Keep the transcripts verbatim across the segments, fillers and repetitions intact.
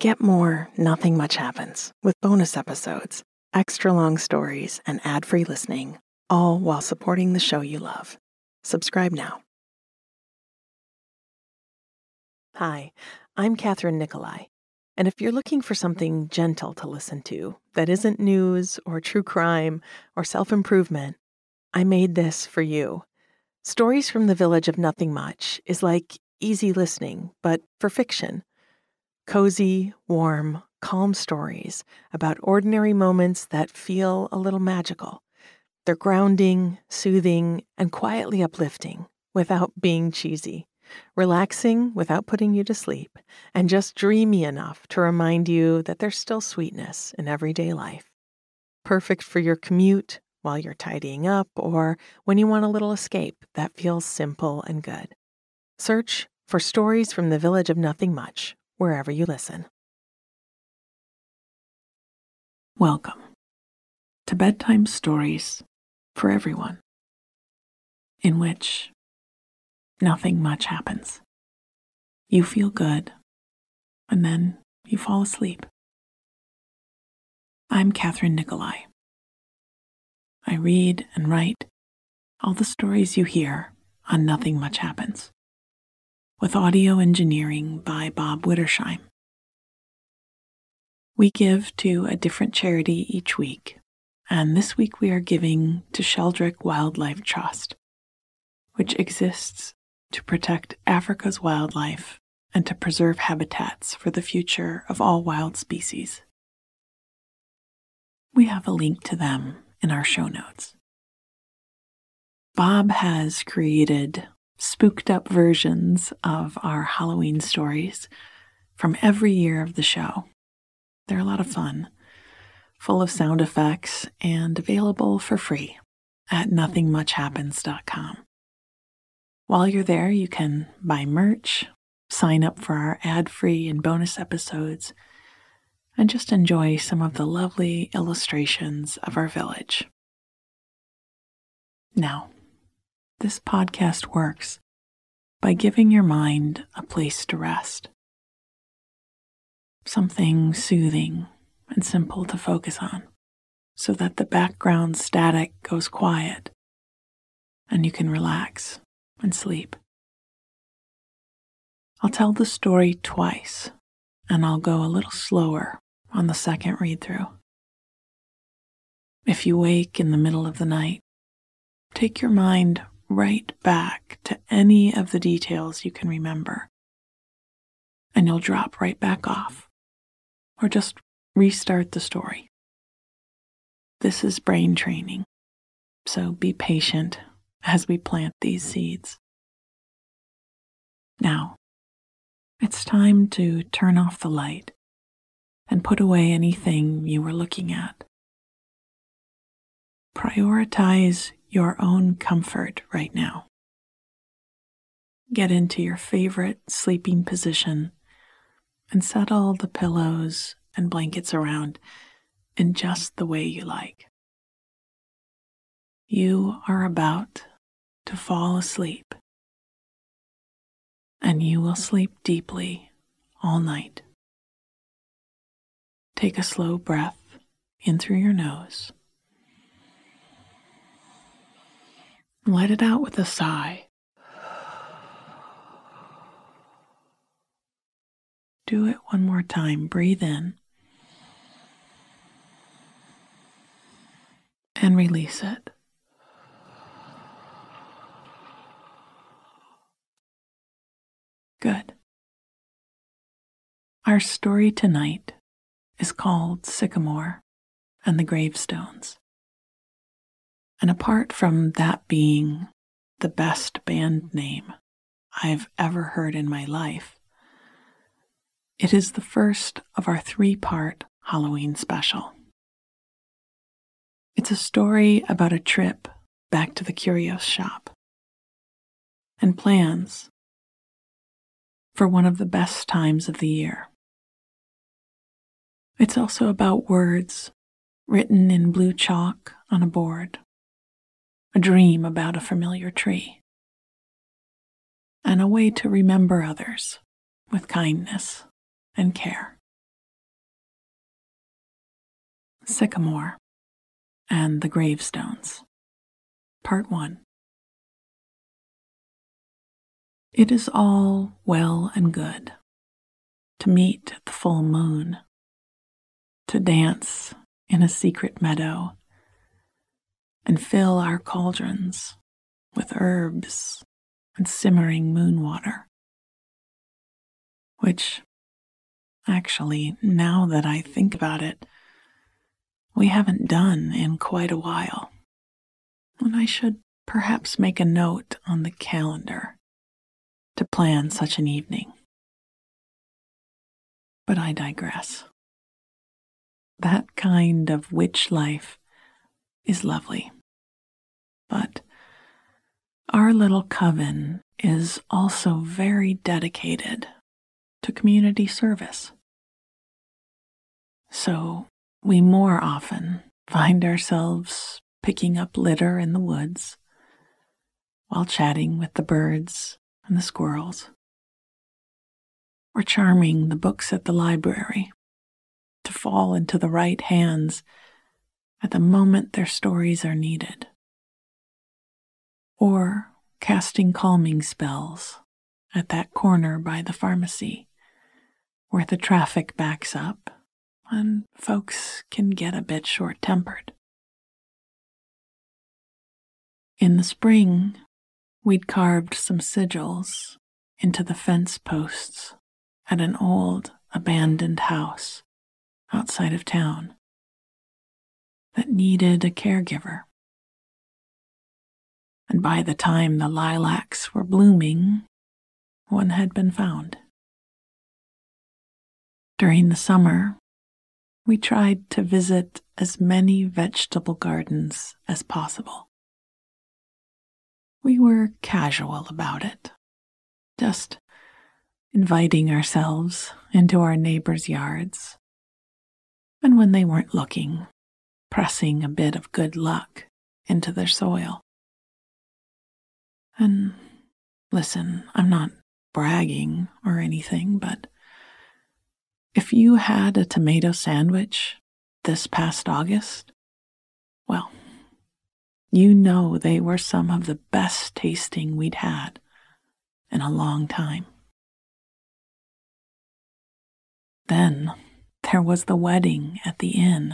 Get more Nothing Much Happens with bonus episodes, extra long stories, and ad-free listening, all while supporting the show you love. Subscribe now. Hi, I'm Catherine Nicolai, and if you're looking for something gentle to listen to that isn't news or true crime or self-improvement, I made this for you. Stories from the Village of Nothing Much is like easy listening, but for fiction. Cozy, warm, calm stories about ordinary moments that feel a little magical. They're grounding, soothing, and quietly uplifting without being cheesy. Relaxing without putting you to sleep, and just dreamy enough to remind you that there's still sweetness in everyday life. Perfect for your commute, while you're tidying up, or when you want a little escape that feels simple and good. Search for Stories from the Village of Nothing Much wherever you listen. Welcome to Bedtime Stories for Everyone, in which nothing much happens. You feel good, and then you fall asleep. I'm Catherine Nicolai. I read and write all the stories you hear on Nothing Much Happens, with audio engineering by Bob Wittersheim. We give to a different charity each week, and this week we are giving to Sheldrick Wildlife Trust, which exists to protect Africa's wildlife and to preserve habitats for the future of all wild species. We have a link to them in our show notes. Bob has created spooked up versions of our Halloween stories from every year of the show. They're a lot of fun, full of sound effects, and available for free at nothing much happens dot com. While you're there, you can buy merch, sign up for our ad-free and bonus episodes, and just enjoy some of the lovely illustrations of our village. Now, this podcast works by giving your mind a place to rest. Something soothing and simple to focus on, so that the background static goes quiet and you can relax and sleep. I'll tell the story twice, and I'll go a little slower on the second read-through. If you wake in the middle of the night, take your mind right back to any of the details you can remember, and you'll drop right back off, or just restart the story. This is brain training, so be patient as we plant these seeds. Now, it's time to turn off the light and put away anything you were looking at. Prioritize your own comfort right now. Get into your favorite sleeping position and settle the pillows and blankets around in just the way you like. You are about to fall asleep, and you will sleep deeply all night. Take a slow breath in through your nose. Let it out with a sigh. Do it one more time. Breathe in and release it. Good. Our story tonight is called Sycamore and the Gravestones. And apart from that being the best band name I've ever heard in my life, it is the first of our three-part Halloween special. It's a story about a trip back to the curio shop and plans for one of the best times of the year. It's also about words written in blue chalk on a board, a dream about a familiar tree, and a way to remember others with kindness and care. Sycamore and the Gravestones. Part one. It is all well and good to meet at the full moon, to dance in a secret meadow, and fill our cauldrons with herbs and simmering moon water, which, actually, now that I think about it, we haven't done in quite a while, and I should perhaps make a note on the calendar to plan such an evening. But I digress. That kind of witch life is lovely, but our little coven is also very dedicated to community service. So we more often find ourselves picking up litter in the woods while chatting with the birds and the squirrels, or charming the books at the library to fall into the right hands at the moment their stories are needed, or casting calming spells at that corner by the pharmacy where the traffic backs up and folks can get a bit short-tempered. In the spring, we'd carved some sigils into the fence posts at an old, abandoned house outside of town that needed a caregiver. And by the time the lilacs were blooming, one had been found. During the summer, we tried to visit as many vegetable gardens as possible. We were casual about it, just inviting ourselves into our neighbors' yards, and when they weren't looking, pressing a bit of good luck into their soil. And listen, I'm not bragging or anything, but if you had a tomato sandwich this past August, well, you know they were some of the best tasting we'd had in a long time. Then there was the wedding at the inn.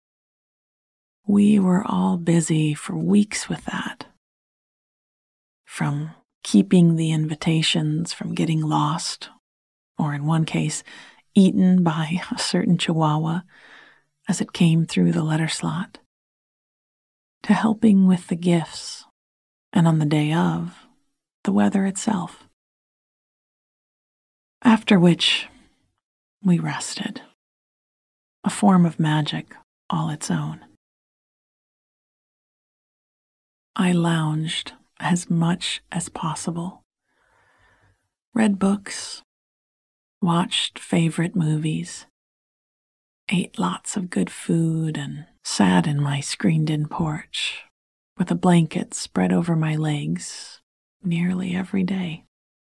We were all busy for weeks with that. From keeping the invitations from getting lost, or in one case, eaten by a certain chihuahua as it came through the letter slot, to helping with the gifts, and on the day of, the weather itself. After which, we rested, a form of magic all its own. I lounged as much as possible, read books, watched favorite movies, ate lots of good food, and sat in my screened-in porch with a blanket spread over my legs nearly every day.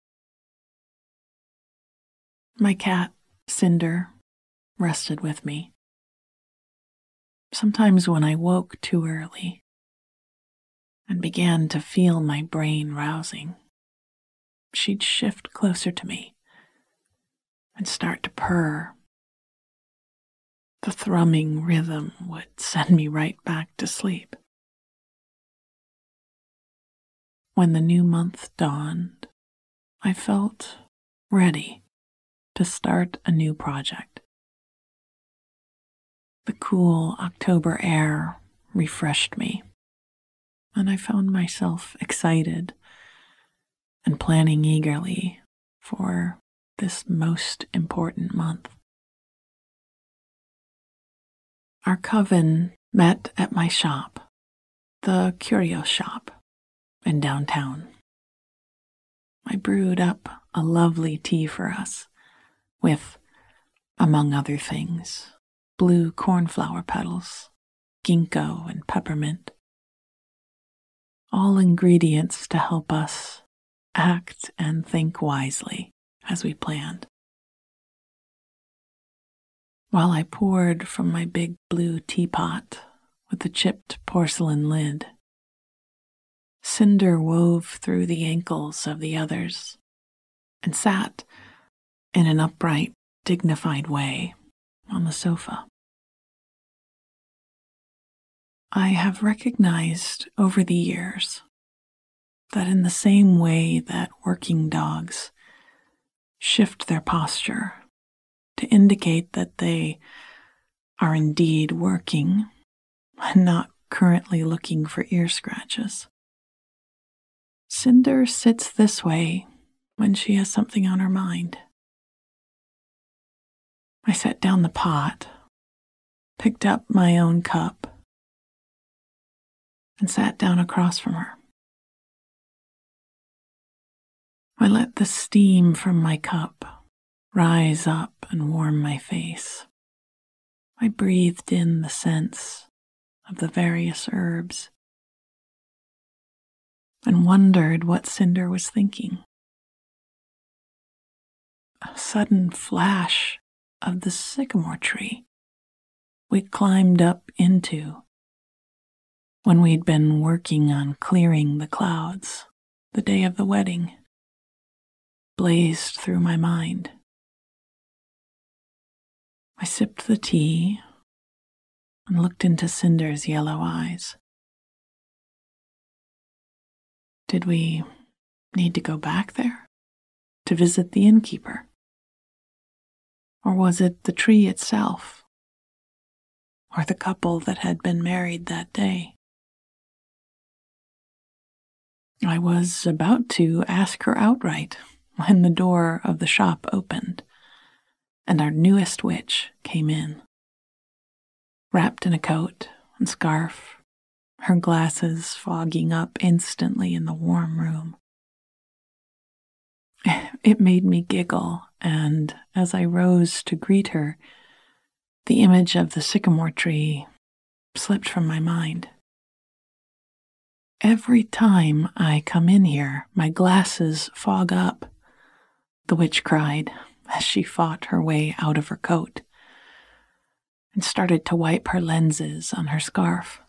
My cat, Cinder, rested with me. Sometimes when I woke too early and began to feel my brain rousing, she'd shift closer to me and start to purr. The thrumming rhythm would send me right back to sleep. When the new month dawned, I felt ready to start a new project. The cool October air refreshed me, and I found myself excited and planning eagerly for this most important month. Our coven met at my shop, the Curio Shop, in downtown. I brewed up a lovely tea for us with, among other things, blue cornflower petals, ginkgo, and peppermint. All ingredients to help us act and think wisely as we planned. while I poured from my big blue teapot with the chipped porcelain lid. Cinder wove through the ankles of the others and sat in an upright, dignified way on the sofa. I have recognized over the years that in the same way that working dogs shift their posture to indicate that they are indeed working and not currently looking for ear scratches, Cinder sits this way when she has something on her mind. I set down the pot, picked up my own cup, and sat down across from her. I let the steam from my cup rise up and warm my face. I breathed in the scents of the various herbs and wondered what Cinder was thinking. A sudden flash of the sycamore tree we climbed up into when we'd been working on clearing the clouds the day of the wedding blazed through my mind. I sipped the tea and looked into Cinder's yellow eyes. Did we need to go back there to visit the innkeeper? Or was it the tree itself? Or the couple that had been married that day? I was about to ask her outright when the door of the shop opened and our newest witch came in, wrapped in a coat and scarf, her glasses fogging up instantly in the warm room. It made me giggle, and as I rose to greet her, the image of the sycamore tree slipped from my mind. Every time I come in here, my glasses fog up, the witch cried as she fought her way out of her coat and started to wipe her lenses on her scarf.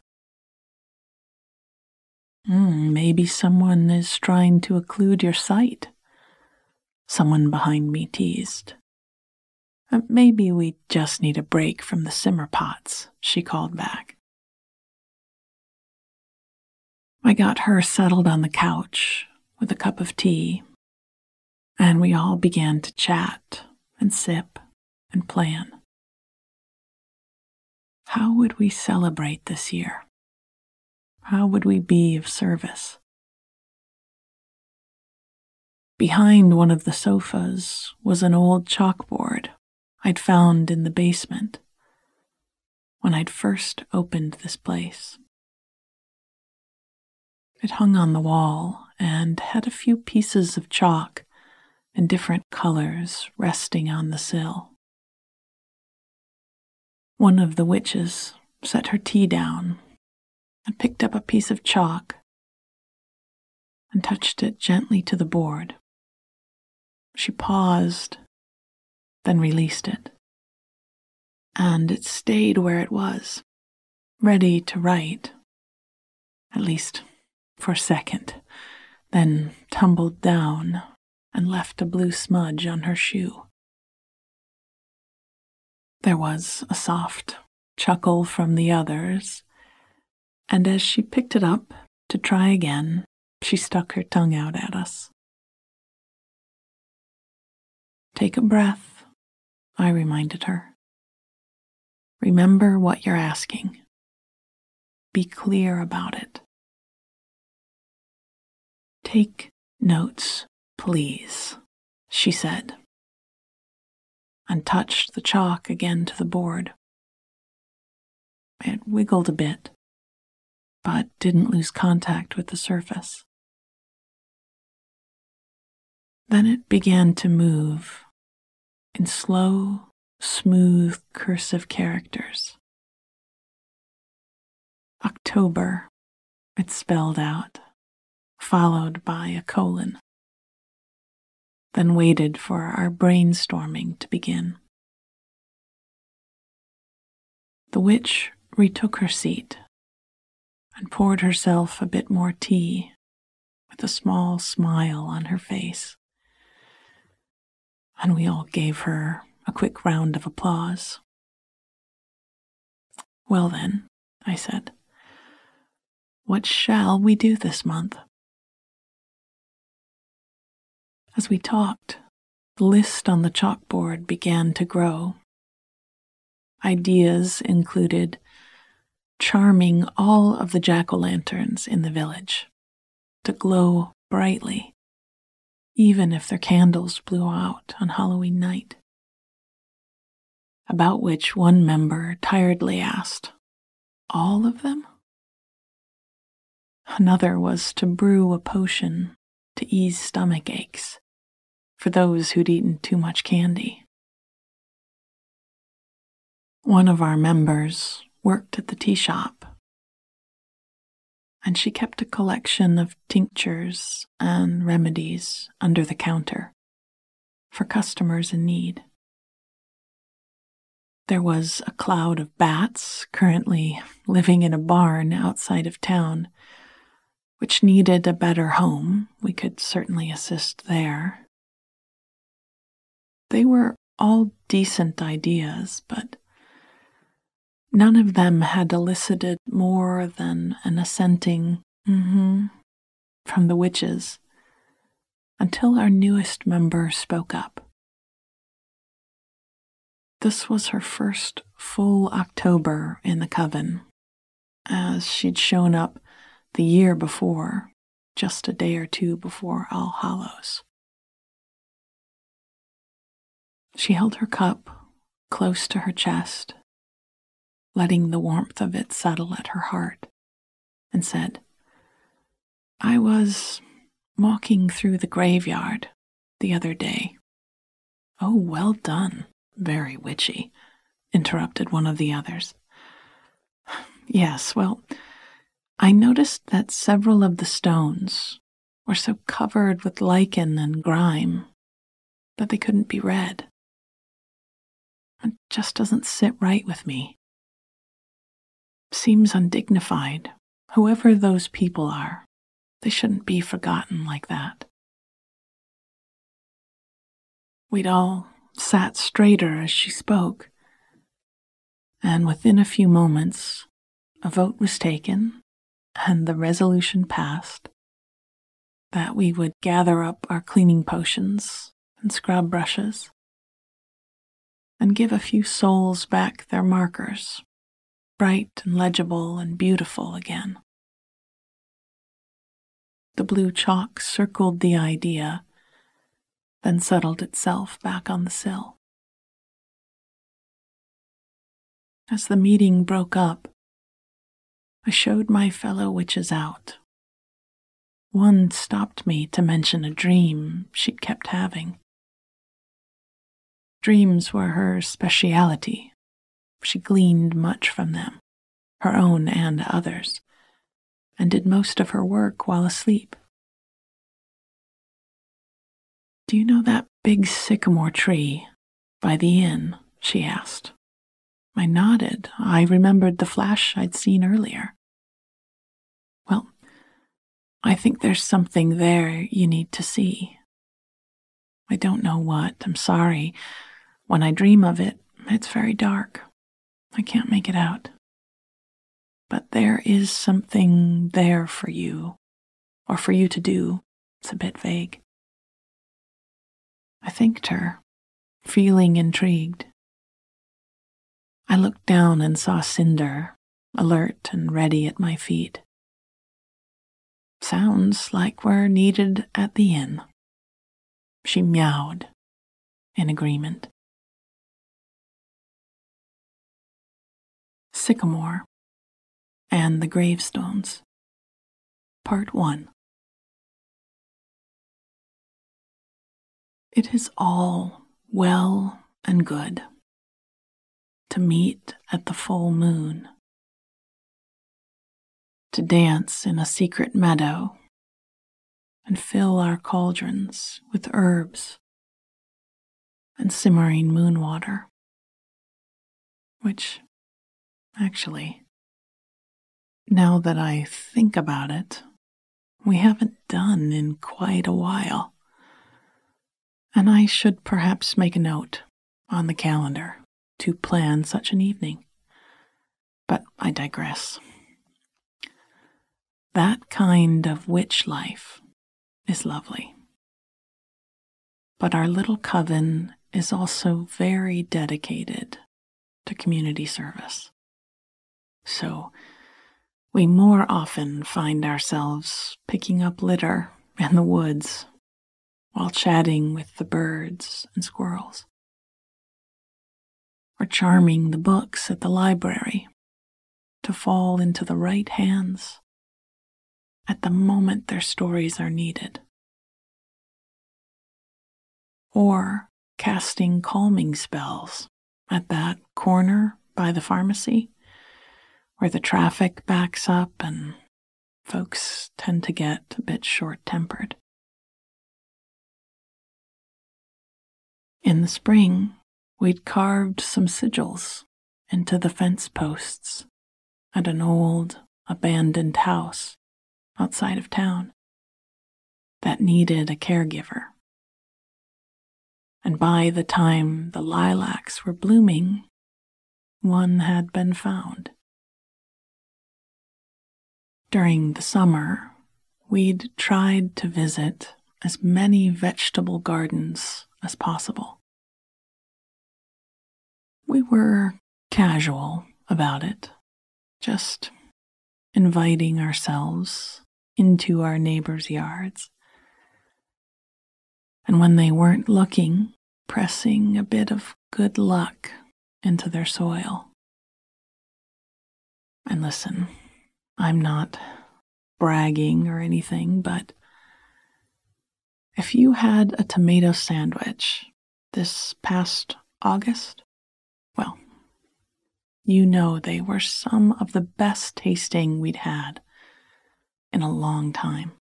Mm, maybe someone is trying to occlude your sight, someone behind me teased. Maybe we just need a break from the simmer pots, she called back. I got her settled on the couch with a cup of tea, and we all began to chat and sip and plan. How would we celebrate this year? How would we be of service? Behind one of the sofas was an old chalkboard I'd found in the basement when I'd first opened this place. It hung on the wall and had a few pieces of chalk in different colors resting on the sill. One of the witches set her tea down and picked up a piece of chalk and touched it gently to the board. She paused, then released it, and it stayed where it was, ready to write, at least for a second, then tumbled down and left a blue smudge on her shoe. There was a soft chuckle from the others, and as she picked it up to try again, she stuck her tongue out at us. Take a breath, I reminded her. Remember what you're asking. Be clear about it. Take notes, please, she said, and touched the chalk again to the board. It wiggled a bit, but didn't lose contact with the surface. Then it began to move in slow, smooth cursive characters. October, it spelled out, followed by a colon, then waited for our brainstorming to begin. The witch retook her seat and poured herself a bit more tea with a small smile on her face, and we all gave her a quick round of applause. "Well then," I said, "what shall we do this month?" As we talked, the list on the chalkboard began to grow. Ideas included charming all of the jack-o'-lanterns in the village to glow brightly, even if their candles blew out on Halloween night. About which one member tiredly asked, "All of them?" Another was to brew a potion to ease stomach aches for those who'd eaten too much candy. One of our members worked at the tea shop, and she kept a collection of tinctures and remedies under the counter for customers in need. There was a cloud of bats currently living in a barn outside of town, which needed a better home. We could certainly assist there. They were all decent ideas, but none of them had elicited more than an assenting mm-hmm from the witches until our newest member spoke up. This was her first full October in the coven, as she'd shown up the year before, just a day or two before All Hallows. She held her cup close to her chest, letting the warmth of it settle at her heart, and said, "I was walking through the graveyard the other day." "Oh, well done, very witchy," interrupted one of the others. "Yes, well, I noticed that several of the stones were so covered with lichen and grime that they couldn't be read. It just doesn't sit right with me. Seems undignified. Whoever those people are, they shouldn't be forgotten like that." We'd all sat straighter as she spoke, and within a few moments, a vote was taken, and the resolution passed that we would gather up our cleaning potions and scrub brushes and give a few souls back their markers, bright and legible and beautiful again. The blue chalk circled the idea, then settled itself back on the sill. As the meeting broke up, I showed my fellow witches out. One stopped me to mention a dream she'd kept having. Dreams were her speciality. She gleaned much from them, her own and others, and did most of her work while asleep. "Do you know that big sycamore tree by the inn?" she asked. I nodded. I remembered the flash I'd seen earlier. "Well, I think there's something there you need to see. I don't know what, I'm sorry. When I dream of it, it's very dark. I can't make it out. But there is something there for you, or for you to do. It's a bit vague." I thanked her, feeling intrigued. I looked down and saw Cinder, alert and ready at my feet. "Sounds like we're needed at the inn." She meowed in agreement. Sycamore and the Gravestones, Part one. It is all well and good to meet at the full moon, to dance in a secret meadow and fill our cauldrons with herbs and simmering moon water, which actually. Now that I think about it, we haven't done in quite a while. And I should perhaps make a note on the calendar to plan such an evening. But I digress. That kind of witch life is lovely. But our little coven is also very dedicated to community service. So we more often find ourselves picking up litter in the woods while chatting with the birds and squirrels, or charming the books at the library to fall into the right hands at the moment their stories are needed, or casting calming spells at that corner by the pharmacy where the traffic backs up and folks tend to get a bit short-tempered. In the spring, we'd carved some sigils into the fence posts at an old, abandoned house outside of town that needed a caregiver. And by the time the lilacs were blooming, one had been found. During the summer, we'd tried to visit as many vegetable gardens as possible. We were casual about it, just inviting ourselves into our neighbors' yards. And when they weren't looking, pressing a bit of good luck into their soil. And listen, I'm not bragging or anything, but if you had a tomato sandwich this past August, well, you know they were some of the best tasting we'd had in a long time.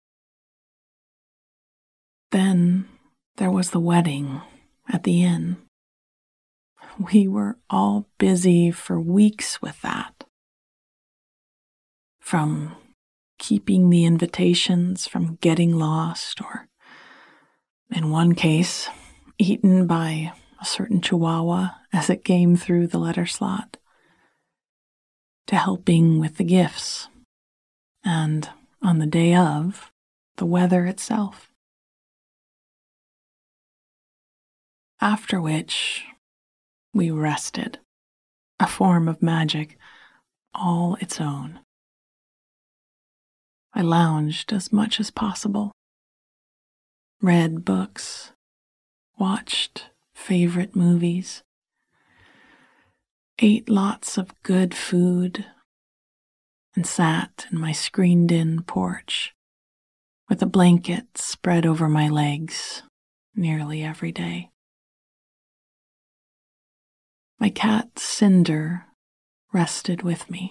Then there was the wedding at the inn. We were all busy for weeks with that. From keeping the invitations from getting lost, or in one case, eaten by a certain chihuahua as it came through the letter slot, to helping with the gifts, and on the day of, the weather itself. After which, we rested, a form of magic all its own. I lounged as much as possible, read books, watched favorite movies, ate lots of good food, and sat in my screened-in porch with a blanket spread over my legs nearly every day. My cat Cinder rested with me.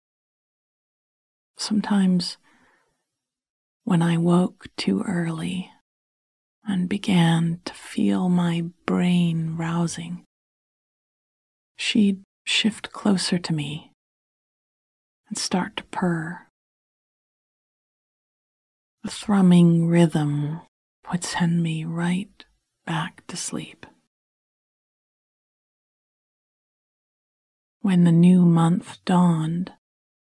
Sometimes when I woke too early and began to feel my brain rousing, she'd shift closer to me and start to purr. The thrumming rhythm would send me right back to sleep. When the new month dawned,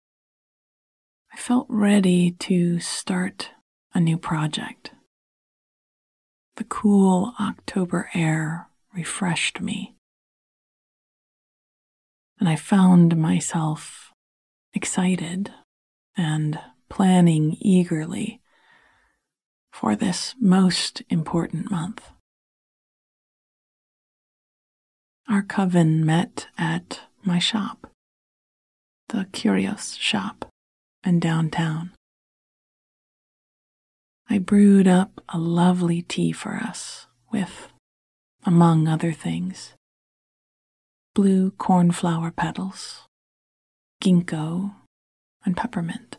I felt ready to start a new project. The cool October air refreshed me, and I found myself excited and planning eagerly for this most important month. Our coven met at my shop, the Curios shop in downtown. I brewed up a lovely tea for us with, among other things, blue cornflower petals, ginkgo, and peppermint.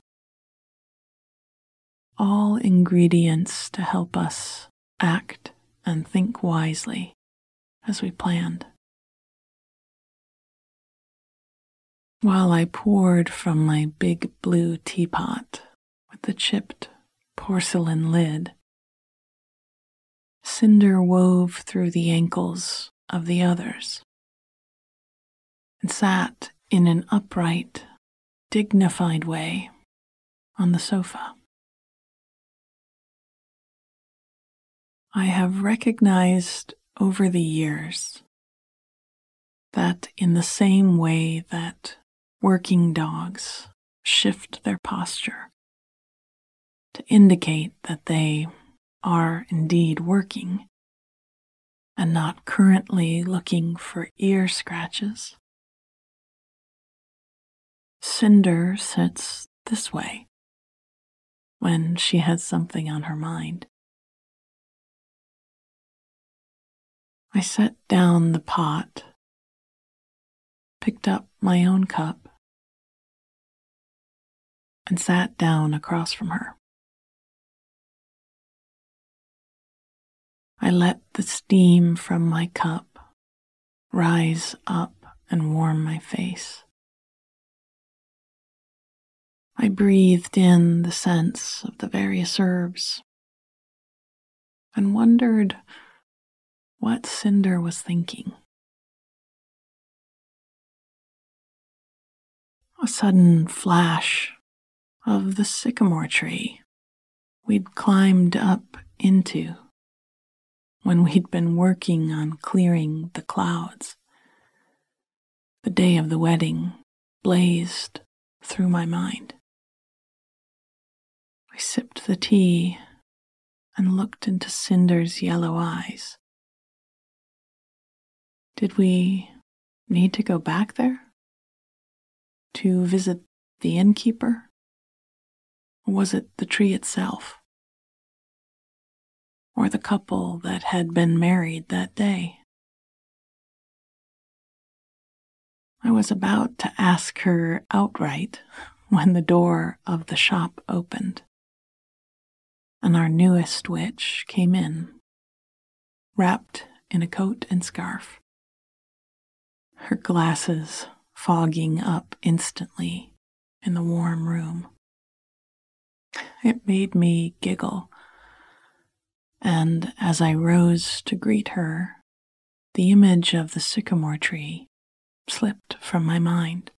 All ingredients to help us act and think wisely as we planned. while I poured from my big blue teapot with the chipped porcelain lid. Cinder wove through the ankles of the others and sat in an upright, dignified way on the sofa. I have recognized over the years that in the same way that working dogs shift their posture to indicate that they are indeed working and not currently looking for ear scratches, Cinder sits this way when she has something on her mind. I set down the pot, picked up my own cup, and sat down across from her. I let the steam from my cup rise up and warm my face. I breathed in the scents of the various herbs and wondered what Cinder was thinking. A sudden flash of the sycamore tree we'd climbed up into when we'd been working on clearing the clouds. The day of the wedding blazed through my mind. I sipped the tea and looked into Cinder's yellow eyes. Did we need to go back there to visit the innkeeper? Or was it the tree itself? Or the couple that had been married that day? I was about to ask her outright when the door of the shop opened, and our newest witch came in, wrapped in a coat and scarf, her glasses fogging up instantly in the warm room. It made me giggle, and as I rose to greet her, the image of the sycamore tree slipped from my mind.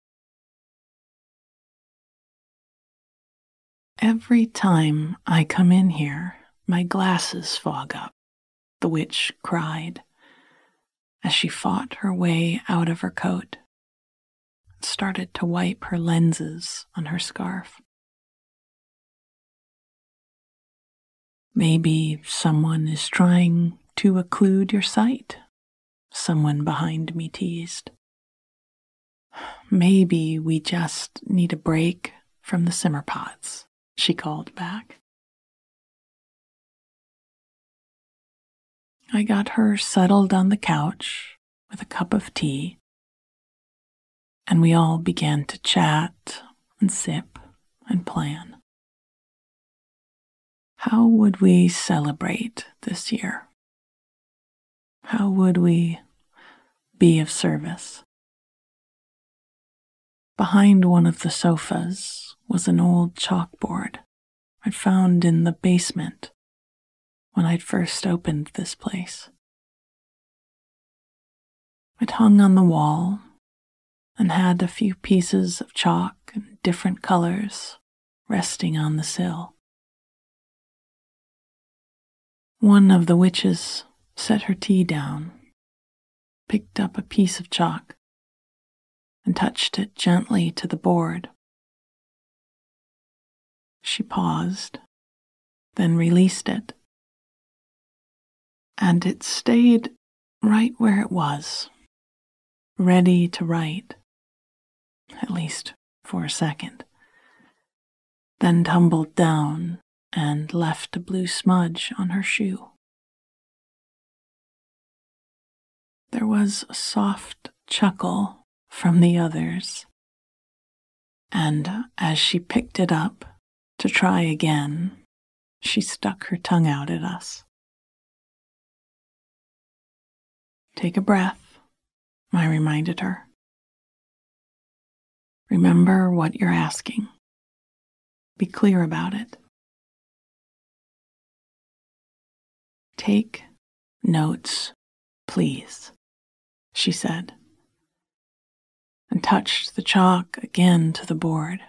Every time I come in here, my glasses fog up, the witch cried, as she fought her way out of her coat and started to wipe her lenses on her scarf. Maybe someone is trying to occlude your sight, someone behind me teased. Maybe we just need a break from the simmer pots, she called back. I got her settled on the couch with a cup of tea, and we all began to chat and sip and plan. How would we celebrate this year? How would we be of service? Behind one of the sofas was an old chalkboard I'd found in the basement when I'd first opened this place. It hung on the wall and had a few pieces of chalk in different colors resting on the sill. One of the witches set her tea down, picked up a piece of chalk, and touched it gently to the board. She paused, then released it, and it stayed right where it was, ready to write, at least for a second, then tumbled down and left a blue smudge on her shoe. There was a soft chuckle from the others, and as she picked it up to try again, she stuck her tongue out at us. Take a breath, I reminded her. Remember what you're asking. Be clear about it. Take notes, please, she said, and touched the chalk again to the board.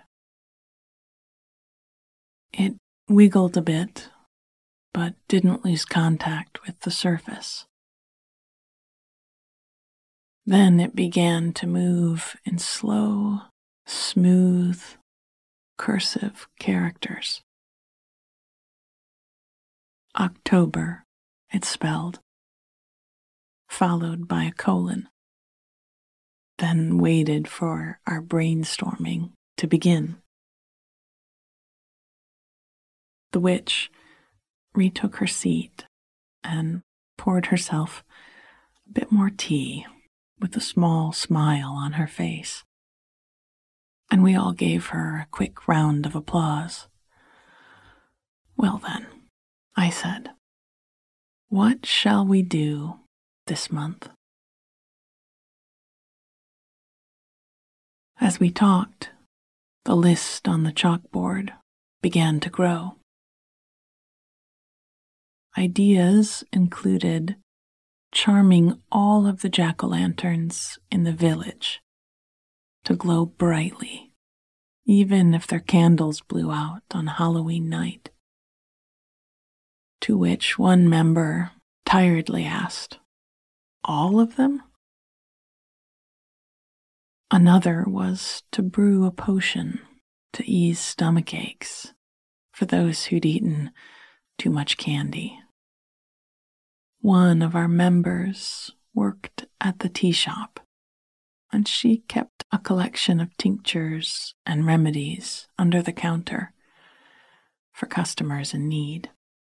It wiggled a bit, but didn't lose contact with the surface. Then it began to move in slow, smooth, cursive characters. October, it spelled, followed by a colon, then waited for our brainstorming to begin. The witch retook her seat and poured herself a bit more tea with a small smile on her face, and we all gave her a quick round of applause. Well then, I said, what shall we do this month? As we talked, the list on the chalkboard began to grow. Ideas included charming all of the jack-o'-lanterns in the village to glow brightly, even if their candles blew out on Halloween night. To which one member tiredly asked, all of them? Another was to brew a potion to ease stomach aches for those who'd eaten too much candy. One of our members worked at the tea shop, and she kept a collection of tinctures and remedies under the counter for customers in need.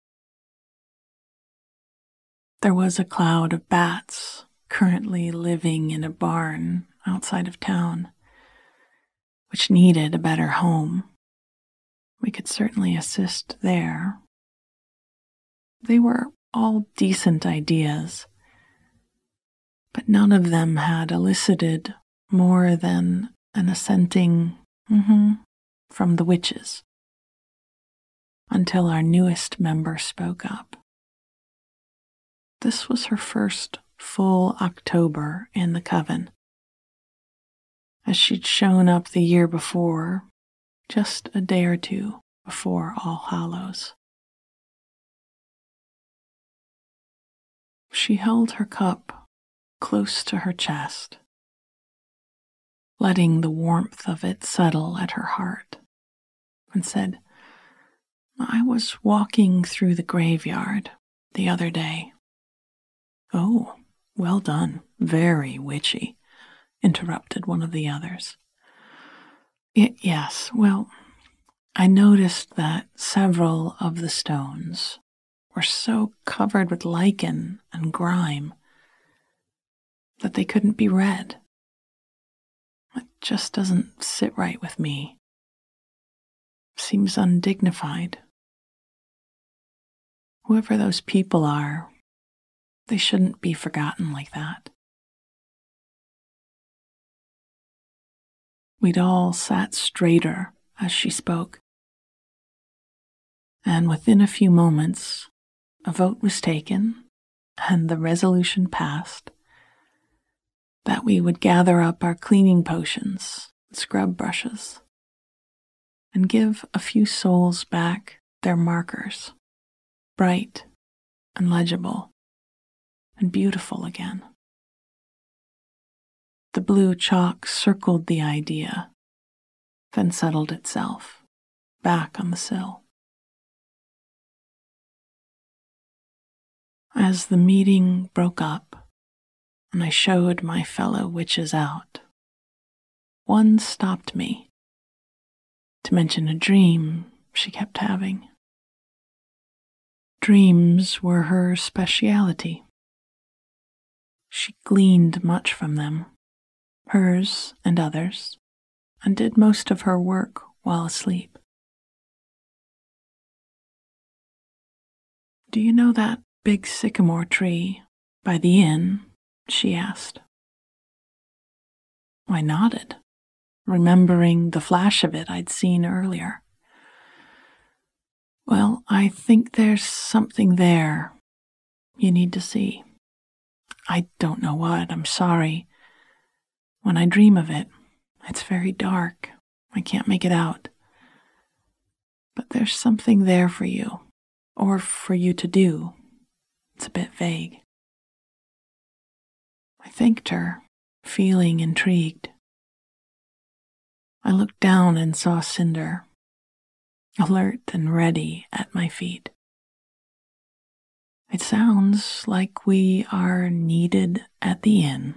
There was a cloud of bats currently living in a barn outside of town, which needed a better home. We could certainly assist there. They were all decent ideas, but none of them had elicited more than an assenting mm-hmm from the witches, until our newest member spoke up. This was her first full October in the coven, as she'd shown up the year before, just a day or two before All Hallows. She held her cup close to her chest, letting the warmth of it settle at her heart, and said, I was walking through the graveyard the other day. Oh, well done, very witchy, interrupted one of the others. Y- yes, well, I noticed that several of the stones were so covered with lichen and grime that they couldn't be read. It just doesn't sit right with me. Seems undignified. Whoever those people are, they shouldn't be forgotten like that. We'd all sat straighter as she spoke, and within a few moments, a vote was taken, and the resolution passed that we would gather up our cleaning potions and scrub brushes and give a few souls back their markers, bright and legible and beautiful again. The blue chalk circled the idea, then settled itself back on the sill. As the meeting broke up and I showed my fellow witches out, one stopped me to mention a dream she kept having. Dreams were her speciality. She gleaned much from them, hers and others, and did most of her work while asleep. Do you know that big sycamore tree by the inn? She asked. I nodded, remembering the flash of it I'd seen earlier. Well, I think there's something there you need to see. I don't know what, I'm sorry. When I dream of it, it's very dark. I can't make it out. But there's something there for you, or for you to do. It's a bit vague. I thanked her, feeling intrigued. I looked down and saw Cinder, alert and ready at my feet. It sounds like we are needed at the inn.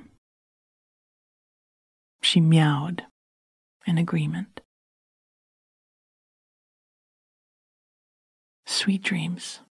She meowed in agreement. Sweet dreams.